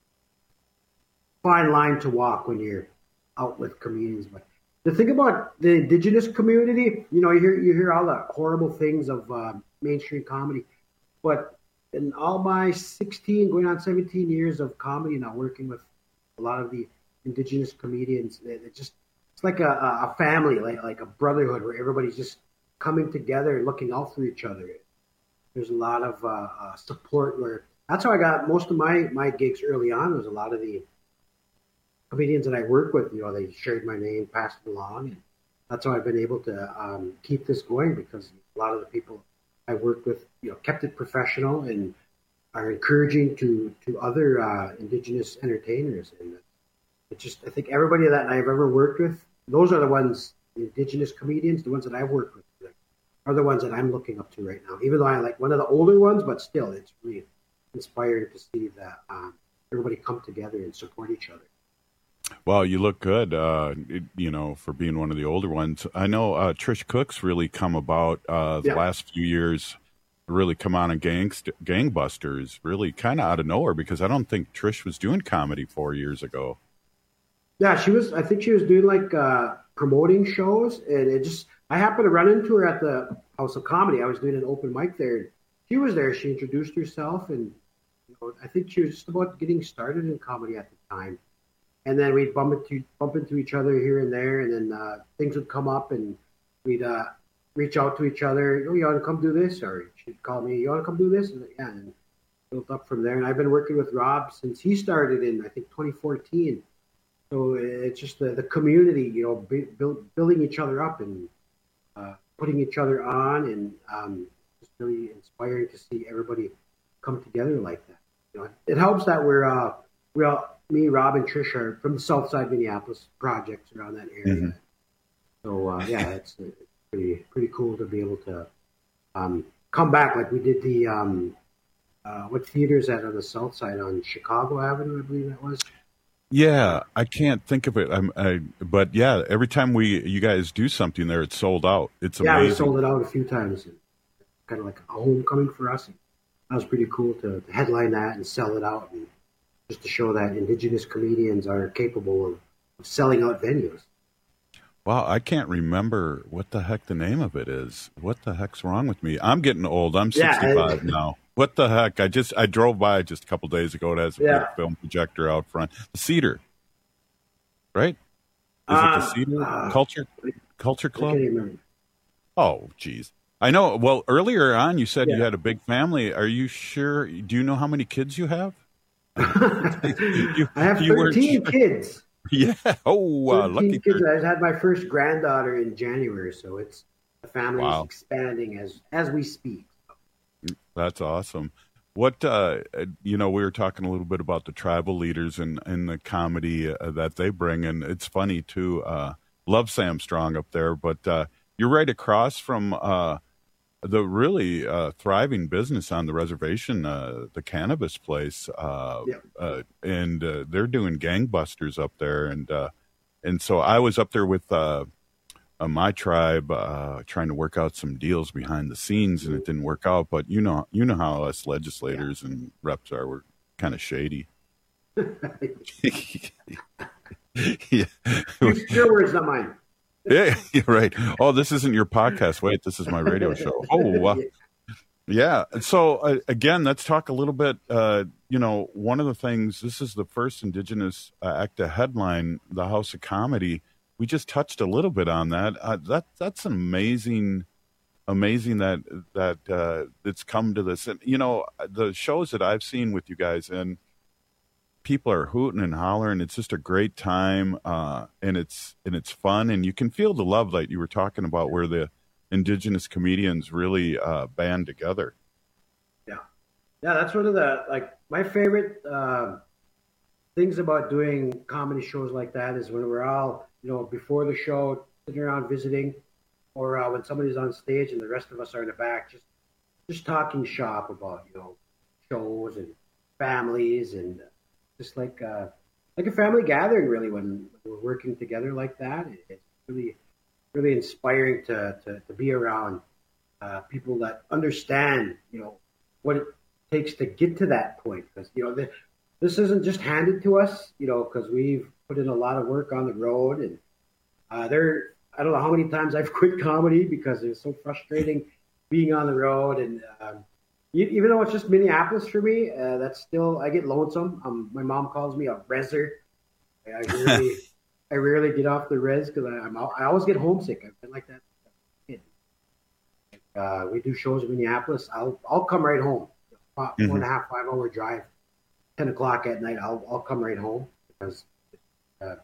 fine line to walk when you're out with comedians. But the thing about the Indigenous community, you hear all the horrible things of mainstream comedy, but in all my 16, going on 17 years of comedy now, working with a lot of the Indigenous comedians, it's like a family, like a brotherhood where everybody's just coming together and looking out for each other. There's a lot of support where that's how I got most of my gigs early on. Was a lot of the comedians that I work with, they shared my name, passed it along. And that's how I've been able to keep this going, because a lot of the people I worked with, kept it professional and are encouraging to other Indigenous entertainers. And it's just, I think everybody that I've ever worked with, those are the ones, the Indigenous comedians, the ones that I've worked with, are the ones that I'm looking up to right now. Even though I like one of the older ones, but still, it's really inspiring to see that everybody come together and support each other. Well, you look good, for being one of the older ones. I know Trish Cook's really come about the last few years, really come on in Gangbusters, really kind of out of nowhere, because I don't think Trish was doing comedy 4 years ago. Yeah, I think she was doing like promoting shows, and I happened to run into her at the House of Comedy. I was doing an open mic there. She was there. She introduced herself, and I think she was just about getting started in comedy at the time. And then we'd bump into each other here and there, and then things would come up, and we'd reach out to each other. You want to come do this? Or she'd call me, you want to come do this? And built up from there. And I've been working with Rob since he started in, I think, 2014. So it's just the community, building each other up and putting each other on, and just really inspiring to see everybody come together like that. It helps that we're all, me, Rob, and Trish are from the South Side Minneapolis projects around that area. Mm-hmm. So it's pretty cool to be able to come back like we did the what theater's that on the South Side on Chicago Avenue, I believe that was. Yeah, I can't think of it. But yeah, every time you guys do something there, it's sold out. It's amazing. Yeah, we sold it out a few times. Kind of like a homecoming for us. That was pretty cool to headline that and sell it out, and just to show that Indigenous comedians are capable of selling out venues. Wow, I can't remember what the heck the name of it is. What the heck's wrong with me? I'm getting old. I'm 65 now. What the heck? I drove by just a couple days ago. It has a big film projector out front. The Cedar, right? Is it the Cedar Culture Club? I can't remember. Oh, geez. I know. Well, earlier on, you said you had a big family. Are you sure? Do you know how many kids you have? I have 13 kids. Yeah. Oh, lucky kids. I had my first granddaughter in January, so the family is expanding as we speak. That's awesome. What we were talking a little bit about the tribal leaders and the comedy that they bring, and it's funny too. Love Sam Strong up there, but you're right across from the really thriving business on the reservation, the cannabis place, and they're doing gangbusters up there, and so I was up there with my tribe trying to work out some deals behind the scenes, and it didn't work out. But you know how us legislators and reps are. We're kind of shady. Yeah. Your words, not mine. Yeah, you're right. Oh, this isn't your podcast. Wait, this is my radio show. Oh, yeah. So again, let's talk a little bit. one of the things, this is the first Indigenous ACTA headline, the House of Comedy. We just touched a little bit on that. That's amazing that it's come to this. And, the shows that I've seen with you guys, and people are hooting and hollering. It's just a great time, and it's fun, and you can feel the love that you were talking about, where the Indigenous comedians really band together. Yeah, that's one of the my favorite things about doing comedy shows like that is when we're all before the show sitting around visiting, or when somebody's on stage and the rest of us are in the back just talking shop about shows and families, and just like a family gathering, really, when we're working together like that. It's really, really inspiring to be around people that understand, what it takes to get to that point. Because, this isn't just handed to us, because we've put in a lot of work on the road. And I don't know how many times I've quit comedy because it was so frustrating being on the road. And even though it's just Minneapolis for me, that's still, I get lonesome. My mom calls me a reser. I rarely get off the res because I always get homesick. I've been like that. We do shows in Minneapolis. I'll come right home. 4.5, 5 hour drive, 10 o'clock at night. I'll come right home because the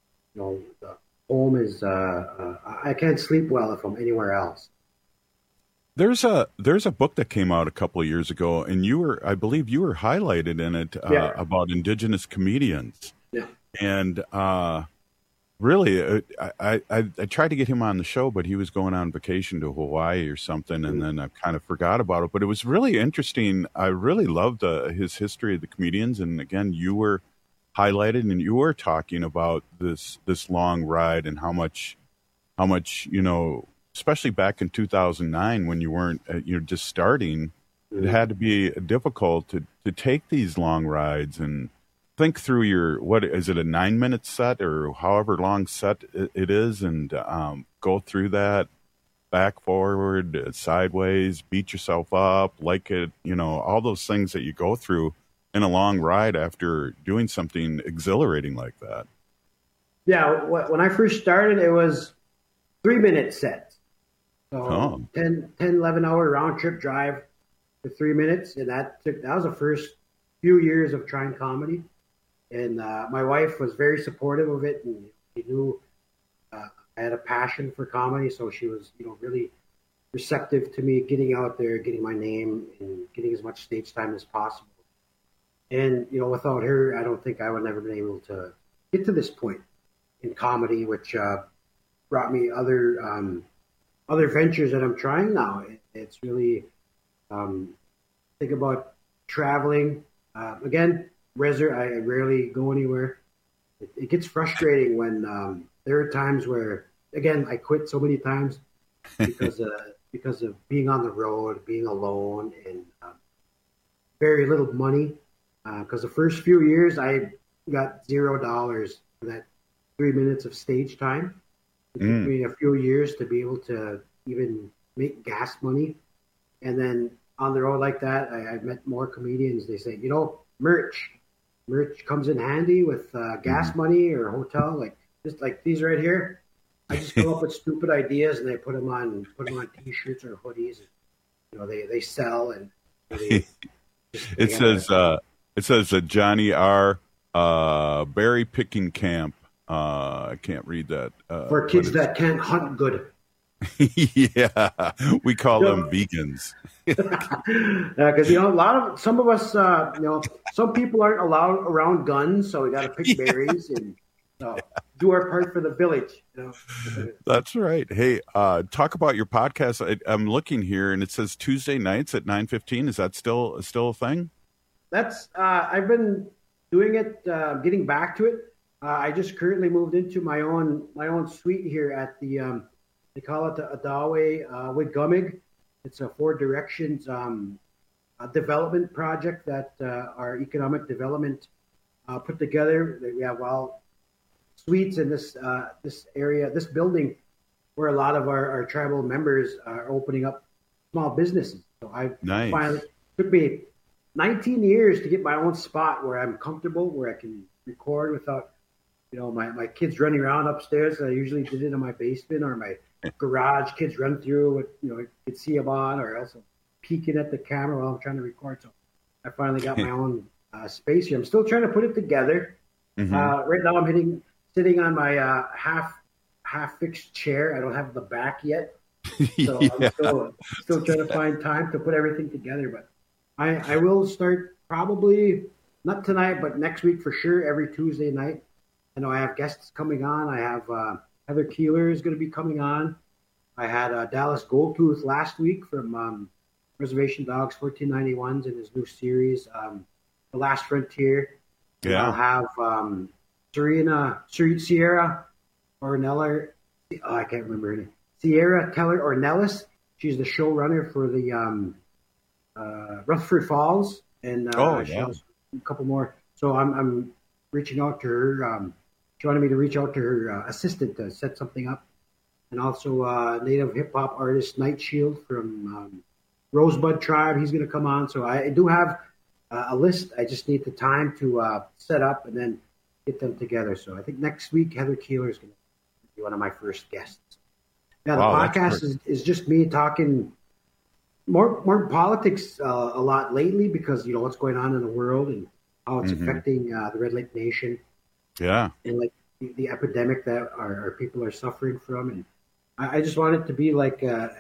home is I can't sleep well if I'm anywhere else. There's a book that came out a couple of years ago, and I believe you were highlighted in it about Indigenous comedians. Yeah. And really, I tried to get him on the show, but he was going on vacation to Hawaii or something, and then I kind of forgot about it. But it was really interesting. I really loved his history of the comedians, and again, you were highlighted, and you were talking about this long ride and how much especially back in 2009 when you weren't you're just starting, it had to be difficult to take these long rides and think through what is it, a 9-minute set or however long set it is, and go through that back, forward, sideways, beat yourself up, all those things that you go through in a long ride after doing something exhilarating like that. Yeah, when I first started, it was 3-minute sets. So 10, 11 hour round trip drive for 3 minutes. And that was the first few years of trying comedy. And my wife was very supportive of it, and she knew I had a passion for comedy. So she was, really receptive to me getting out there, getting my name, and getting as much stage time as possible. And, without her, I don't think I would never been able to get to this point in comedy, which brought me other ventures that I'm trying now. It's really think about traveling. Again, reser, I rarely go anywhere. It gets frustrating when there are times where, again, I quit so many times because of being on the road, being alone, and very little money. Because the first few years, I got $0 for that 3 minutes of stage time. It took me a few years to be able to even make gas money. And then on the road like that, I met more comedians. They say, merch comes in handy with gas money or hotel. Just like these right here. I just come up with stupid ideas and they put them on T-shirts or hoodies. And, they sell, and it says that Johnny R. Berry picking camp. I can't read that. For kids that can't hunt good. Yeah, we call them vegans. Because some of us, some people aren't allowed around guns, so we got to pick berries and do our part for the village. That's right. Hey, talk about your podcast. I'm looking here, and it says Tuesday nights at 9:15. Is that still a thing? That's I've been doing it, getting back to it. I just currently moved into my own suite here at the they call it the Adawe Wigumig. It's a 4 Directions development project that our economic development put together. We have suites in this area, this building, where a lot of our tribal members are opening up small businesses. So finally took me 19 years to get my own spot where I'm comfortable, where I can record without, my kids running around upstairs. I usually did it in my basement or my garage. Kids run through what, you could see them on, or else I'm peeking at the camera while I'm trying to record. So I finally got my own space here. I'm still trying to put it together. Mm-hmm. Right now I'm sitting on my half fixed chair. I don't have the back yet. So I'm still trying to find time to put everything together, but I will start probably not tonight, but next week for sure, every Tuesday night. I know I have guests coming on. I have Heather Keeler is going to be coming on. I had Dallas Goldtooth last week from Reservation Dogs 1491s in his new series, The Last Frontier. Yeah. I'll have Sierra Orneller. I can't remember her name. Sierra Teller Ornelas. She's the showrunner for the Rutherford Falls, and she has a couple more. So I'm reaching out to her. She wanted me to reach out to her assistant to set something up, and also native hip hop artist Nightshield from Rosebud Tribe. He's going to come on. So I do have a list. I just need the time to set up and then get them together. So I think next week Heather Keeler is going to be one of my first guests. Yeah, the podcast is just me talking more politics a lot lately because, what's going on in the world and how it's affecting the Red Lake Nation. Yeah. And like the epidemic that our people are suffering from. And I just want it to be like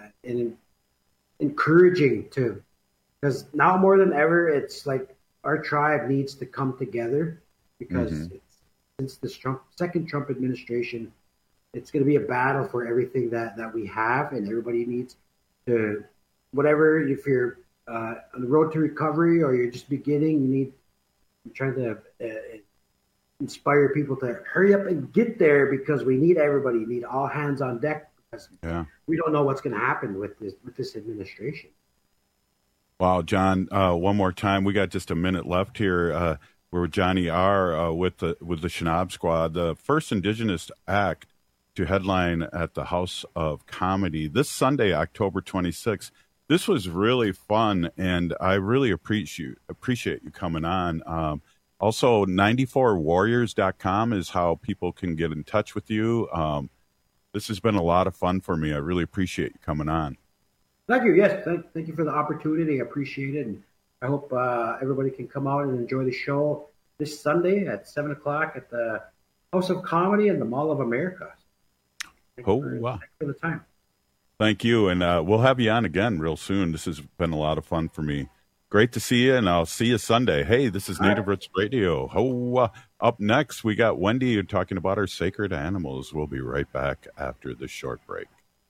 encouraging because now more than ever, it's like our tribe needs to come together because since the second Trump administration, it's going to be a battle for everything that we have, and everybody needs to, whatever, if you're on the road to recovery or you're just beginning, you're trying to inspire people to hurry up and get there because we need everybody. We need all hands on deck because we don't know what's going to happen with this administration. Wow, John, one more time. We got just a minute left here. We're with Johnny R. with the Chenab Squad, the first Indigenous act to headline at the House of Comedy this Sunday, October 26th. This was really fun, and I really appreciate you coming on. Also, 94warriors.com is how people can get in touch with you. This has been a lot of fun for me. I really appreciate you coming on. Thank you. Yes, thank you for the opportunity. I appreciate it, and I hope everybody can come out and enjoy the show this Sunday at 7 o'clock at the House of Comedy in the Mall of America. Thanks for the time. Thank you, and we'll have you on again real soon. This has been a lot of fun for me. Great to see you, and I'll see you Sunday. Hey, this is Native Roots Radio. Up next, we got Wendy talking about our sacred animals. We'll be right back after this short break.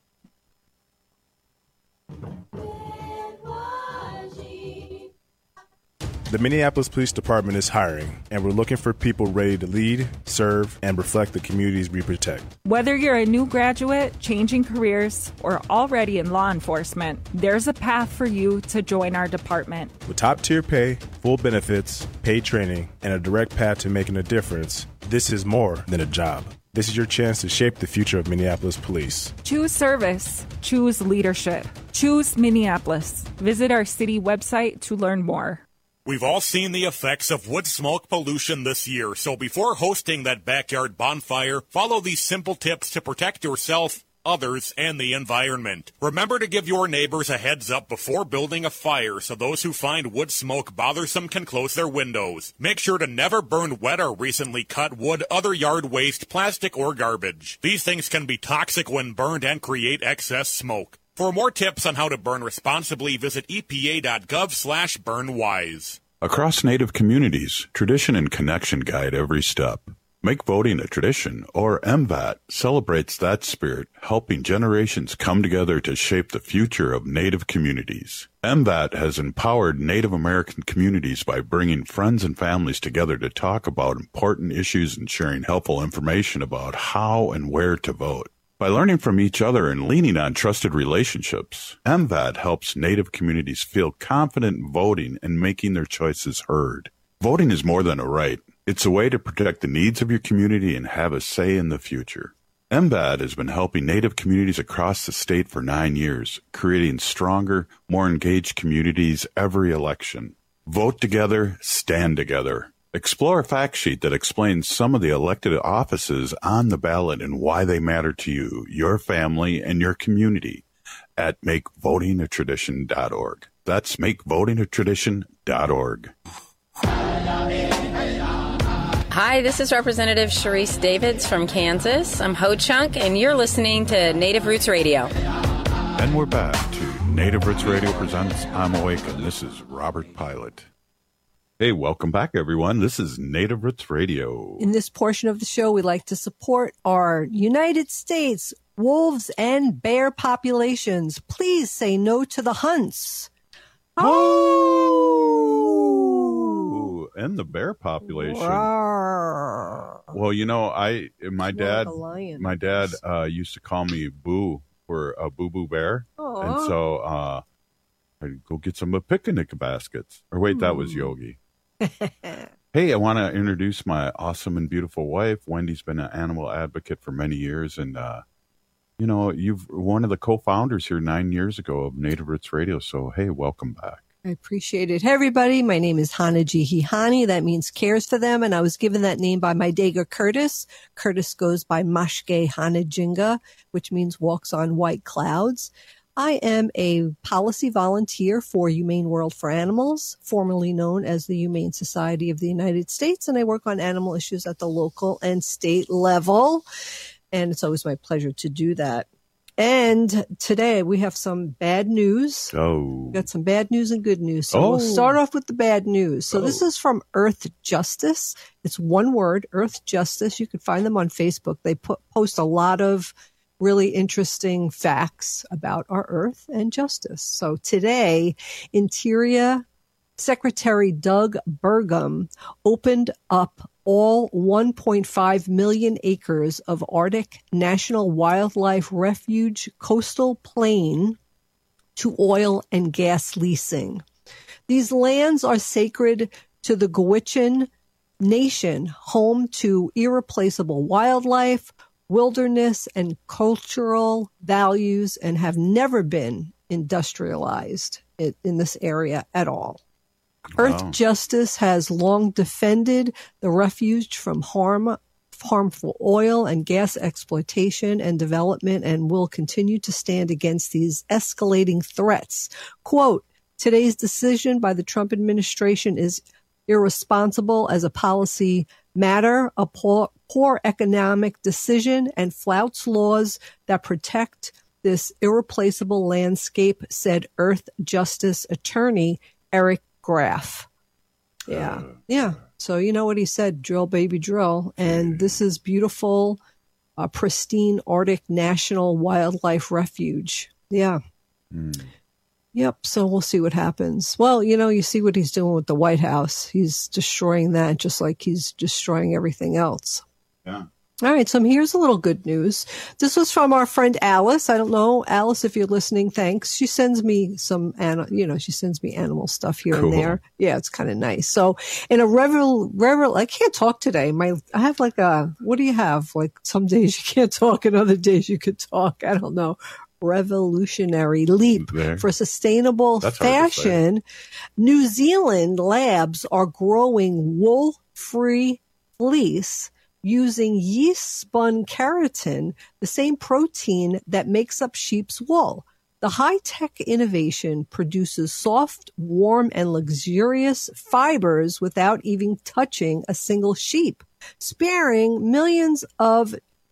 The Minneapolis Police Department is hiring, and we're looking for people ready to lead, serve, and reflect the communities we protect. Whether you're a new graduate, changing careers, or already in law enforcement, there's a path for you to join our department. With top-tier pay, full benefits, paid training, and a direct path to making a difference, this is more than a job. This is your chance to shape the future of Minneapolis Police. Choose service. Choose leadership. Choose Minneapolis. Visit our city website to learn more. We've all seen the effects of wood smoke pollution this year, so before hosting that backyard bonfire, follow these simple tips to protect yourself, others, and the environment. Remember to give your neighbors a heads up before building a fire so those who find wood smoke bothersome can close their windows. Make sure to never burn wet or recently cut wood, other yard waste, plastic, or garbage. These things can be toxic when burned and create excess smoke. For more tips on how to burn responsibly, visit epa.gov/burnwise. Across Native communities, tradition and connection guide every step. Make voting a tradition, or MVAT celebrates that spirit, helping generations come together to shape the future of Native communities. MVAT has empowered Native American communities by bringing friends and families together to talk about important issues and sharing helpful information about how and where to vote. By learning from each other and leaning on trusted relationships, MVAT helps Native communities feel confident voting and making their choices heard. Voting is more than a right. It's a way to protect the needs of your community and have a say in the future. MVAT has been helping Native communities across the state for 9 years, creating stronger, more engaged communities every election. Vote together, stand together. Explore a fact sheet that explains some of the elected offices on the ballot and why they matter to you, your family, and your community at makevotingatradition.org. That's makevotingatradition.org. Hi, this is Representative Sharice Davids from Kansas. I'm Ho Chunk, and you're listening to Native Roots Radio. And we're back to Native Roots Radio presents I'm Awake, and this is Robert Pilot. Hey, welcome back, everyone. This is Native Roots Radio. In this portion of the show, we like to support our United States wolves and bear populations. Please say no to the hunts. Oh! And the bear population. Rawr. Well, you know, my dad used to call me Boo for a boo-boo bear. Aww. And so I'd go get some picnic baskets. Or wait, that was Yogi. Hey, I want to introduce my awesome and beautiful wife. Wendy's been an animal advocate for many years, and you know, you've one of the co-founders here 9 years ago of Native Roots Radio. So, hey, welcome back. I appreciate it. Hey, everybody. My name is Hanaji. That means cares for them. And I was given that name by my Dega Curtis. Curtis goes by Mashke Hanajinga, which means walks on white clouds. I am a policy volunteer for Humane World for Animals, formerly known as the Humane Society of the United States, and I work on animal issues at the local and state level, and it's always my pleasure to do that. And today we have some bad news. Oh. We got some bad news and good news. So we'll start off with the bad news. So this is from Earth Justice. It's one word, Earth Justice. You can find them on Facebook. They post a lot of really interesting facts about our earth and justice. So today, Interior Secretary Doug Burgum opened up all 1.5 million acres of Arctic National Wildlife Refuge coastal plain to oil and gas leasing. These lands are sacred to the Gwich'in Nation, home to irreplaceable wildlife, wilderness, and cultural values, and have never been industrialized in this area at all. Wow. Earth Justice has long defended the refuge from harmful oil and gas exploitation and development, and will continue to stand against these escalating threats. Quote, today's decision by the Trump administration is irresponsible as a policy matter, a poor economic decision, and flouts laws that protect this irreplaceable landscape, said Earth Justice attorney Eric Graff. Yeah. So you know what he said, drill, baby, drill. And this is beautiful, pristine Arctic National Wildlife Refuge. Yeah. Yep. So we'll see what happens. Well, you know, you see what he's doing with the White House. He's destroying that just like he's destroying everything else. Yeah. All right. So here's a little good news. This was from our friend Alice. I don't know, Alice, if you're listening, thanks. She sends me she sends me animal stuff here and there. Yeah, it's kind of nice. So in a I can't talk today. I have like what do you have? Like some days you can't talk and other days you could talk. I don't know. Revolutionary leap for sustainable fashion. New Zealand labs are growing wool-free fleece using yeast-spun keratin, the same protein that makes up sheep's wool. The high-tech innovation produces soft, warm, and luxurious fibers without even touching a single sheep, sparing millions of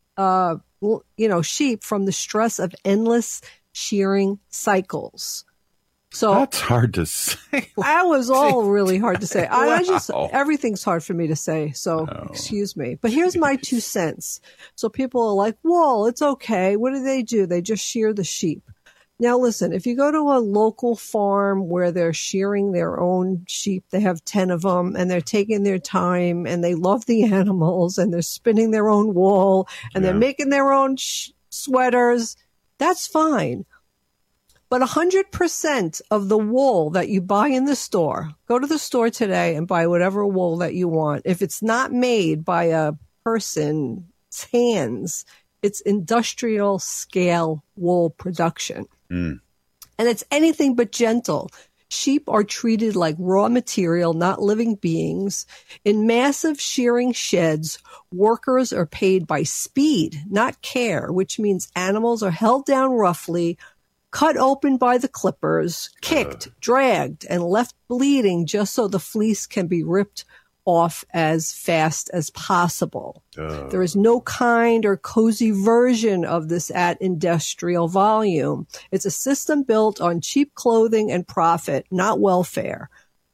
sheep from the stress of endless shearing cycles. So that's hard to say. That was all really hard to say. Wow. Everything's hard for me to say. So excuse me. But here's my 2 cents. So people are like, well, it's okay. What do? They just shear the sheep. Now, listen, if you go to a local farm where they're shearing their own sheep, they have 10 of them and they're taking their time and they love the animals and they're spinning their own wool and they're making their own sweaters. That's fine. But 100% of the wool that you buy in the store, go to the store today and buy whatever wool that you want. If it's not made by a person's hands, it's industrial scale wool production. And it's anything but gentle. Sheep are treated like raw material, not living beings. In massive shearing sheds, workers are paid by speed, not care, which means animals are held down roughly, cut open by the clippers, kicked, dragged, and left bleeding just so the fleece can be ripped off as fast as possible. There is no kind or cozy version of this at industrial volume. It's a system built on cheap clothing and profit, not welfare.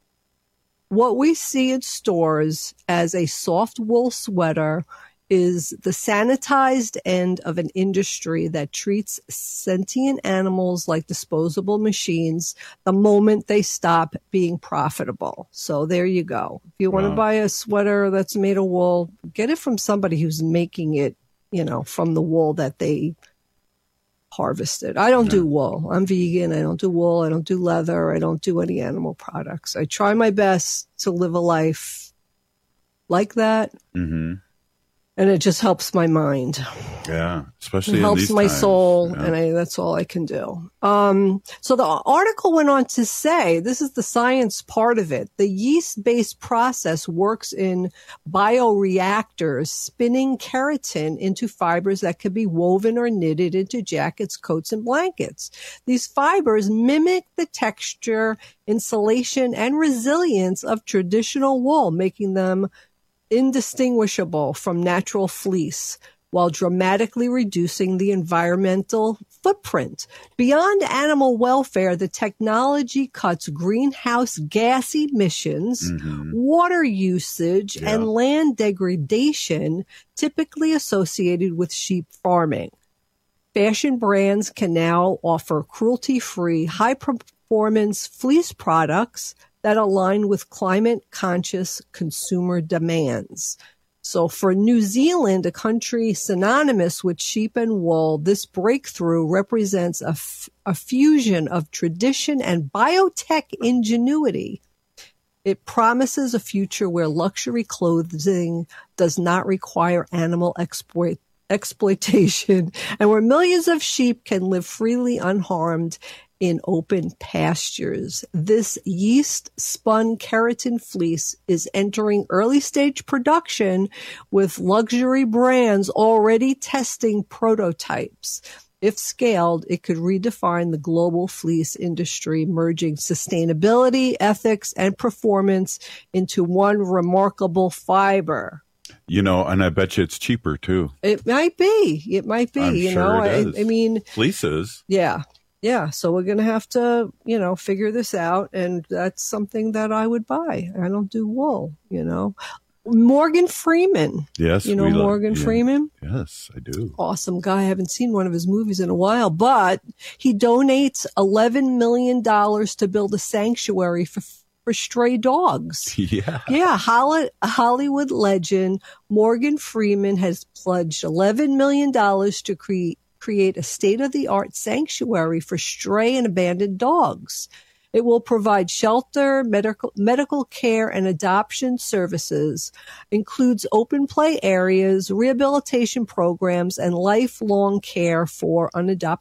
What we see in stores as a soft wool sweater is the sanitized end of an industry that treats sentient animals like disposable machines the moment they stop being profitable. So there you go. If you want to buy a sweater that's made of wool, get it from somebody who's making it, from the wool that they harvested. I don't do wool. I'm vegan. I don't do wool. I don't do leather. I don't do any animal products. I try my best to live a life like that. Mm-hmm. And it just helps my mind. Yeah, especially it helps my soul, yeah. and that's all I can do. So the article went on to say, this is the science part of it. The yeast-based process works in bioreactors, spinning keratin into fibers that can be woven or knitted into jackets, coats, and blankets. These fibers mimic the texture, insulation, and resilience of traditional wool, making them indistinguishable from natural fleece while dramatically reducing the environmental footprint. Beyond animal welfare, the technology cuts greenhouse gas emissions, water usage, and land degradation typically associated with sheep farming. Fashion brands can now offer cruelty-free, high-performance fleece products that align with climate-conscious consumer demands. So for New Zealand, a country synonymous with sheep and wool, this breakthrough represents a fusion of tradition and biotech ingenuity. It promises a future where luxury clothing does not require animal exploitation and where millions of sheep can live freely unharmed in open pastures. This yeast-spun keratin fleece is entering early-stage production with luxury brands already testing prototypes. If scaled, it could redefine the global fleece industry, merging sustainability, ethics, and performance into one remarkable fiber. And I bet you it's cheaper, too. It might be. I'm sure it is. I mean, fleeces. Yeah. Yeah, so we're going to have to, figure this out, and that's something that I would buy. I don't do wool, Morgan Freeman. Yes. Morgan Freeman? Yes, I do. Awesome guy. I haven't seen one of his movies in a while, but he donates $11 million to build a sanctuary for stray dogs. Yeah, Hollywood legend Morgan Freeman has pledged $11 million to create a state-of-the-art sanctuary for stray and abandoned dogs. It will provide shelter, medical care, and adoption services, includes open play areas, rehabilitation programs, and lifelong care for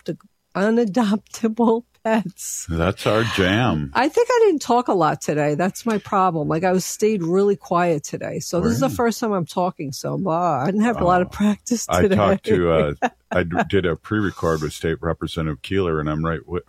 unadoptable pets. That's our jam. I think I didn't talk a lot today. That's my problem. I stayed really quiet today. So this is the first time I'm talking. So I didn't have a lot of practice today. I talked to, I did a pre-record with State Representative Keeler, and I'm right with,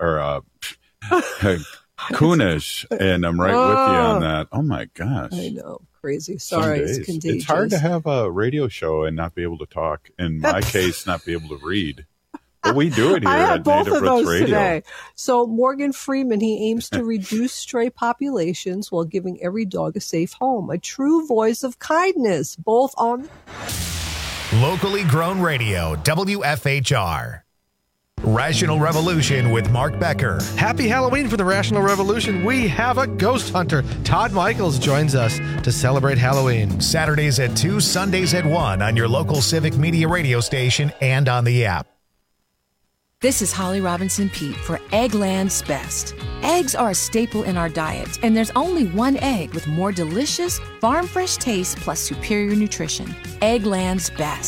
Kunish, and I'm right with you on that. Oh my gosh. I know. Crazy. Sorry. It's contagious. It's hard to have a radio show and not be able to talk. In my case, not be able to read. But we do it here at Native Roots Radio. Today. So Morgan Freeman, he aims to reduce stray populations while giving every dog a safe home. A true voice of kindness, both on locally grown radio, WFHR. Rational Revolution with Mark Becker. Happy Halloween for the Rational Revolution. We have a ghost hunter. Todd Michaels joins us to celebrate Halloween. Saturdays at 2, Sundays at 1 on your local Civic Media radio station and on the app. This is Holly Robinson Peete for Eggland's Best. Eggs are a staple in our diet, and there's only one egg with more delicious, farm-fresh taste plus superior nutrition. Eggland's Best.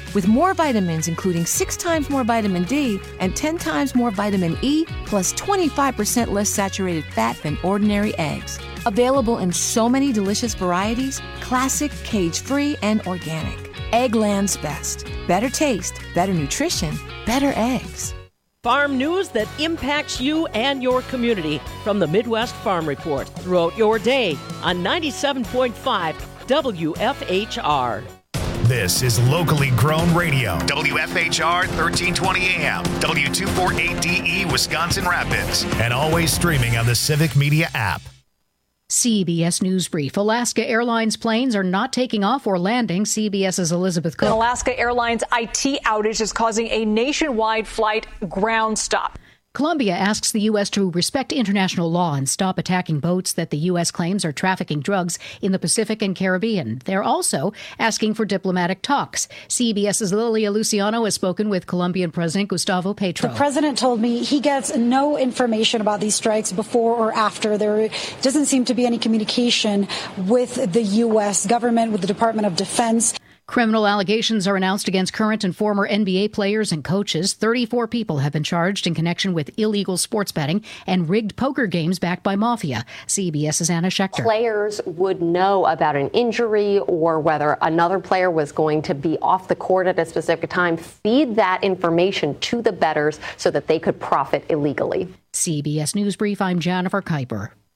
with more vitamins, including 6 times more vitamin D and 10 times more vitamin E, plus 25% less saturated fat than ordinary eggs. Available in so many delicious varieties, classic, cage-free, and organic. Eggland's Best. Better taste, better nutrition, better eggs. Farm news that impacts you and your community from the Midwest Farm Report throughout your day on 97.5 WFHR. This is locally grown radio. WFHR 1320 AM, W248DE Wisconsin Rapids, and always streaming on the Civic Media app. CBS News Brief. Alaska Airlines planes are not taking off or landing. CBS's Elizabeth Cook. An Alaska Airlines IT outage is causing a nationwide flight ground stop. Colombia asks the U.S. to respect international law and stop attacking boats that the U.S. claims are trafficking drugs in the Pacific and Caribbean. They're also asking for diplomatic talks. CBS's Lilia Luciano has spoken with Colombian President Gustavo Petro. The president told me he gets no information about these strikes before or after. There doesn't seem to be any communication with the U.S. government, with the Department of Defense. Criminal allegations are announced against current and former NBA players and coaches. 34 people have been charged in connection with illegal sports betting and rigged poker games backed by mafia. CBS's Anna Schechter. Players would know about an injury or whether another player was going to be off the court at a specific time, feed that information to the bettors so that they could profit illegally. CBS News Brief, I'm Jennifer Kuiper.